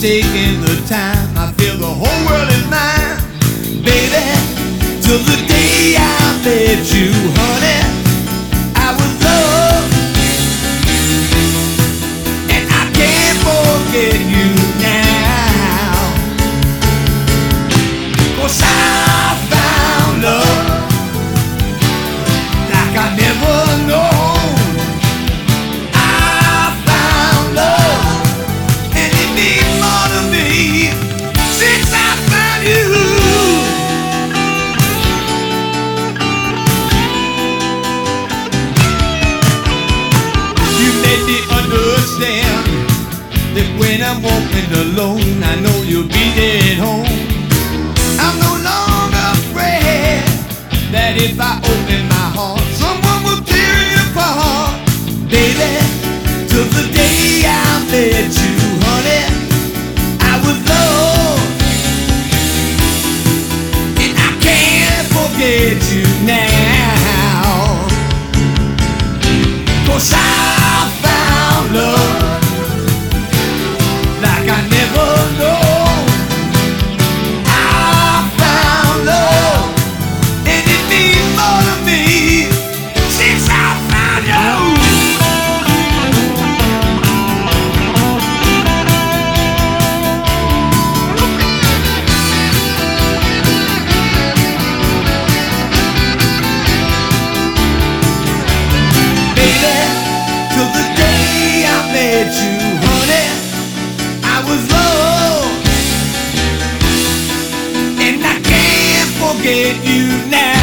taking the time. I feel the whole world is mine, baby. Till the day I met you, honey, I was loved, and I can't forget you now. 'Cause I found love like I never known. I found love, and it means more to me since I found you. You made me understand that when I'm walking alone, I know you'll be there at home. I'm no longer afraid that if I open my heart, someone will tear it apart, baby. Till the day I met you, honey, I was loved, and I can't forget you now. 'Cause I found love like I never known. I found love, and it means more to me since I found you. Baby, till the day I met you, honey, I was loved, and I can't forget you now.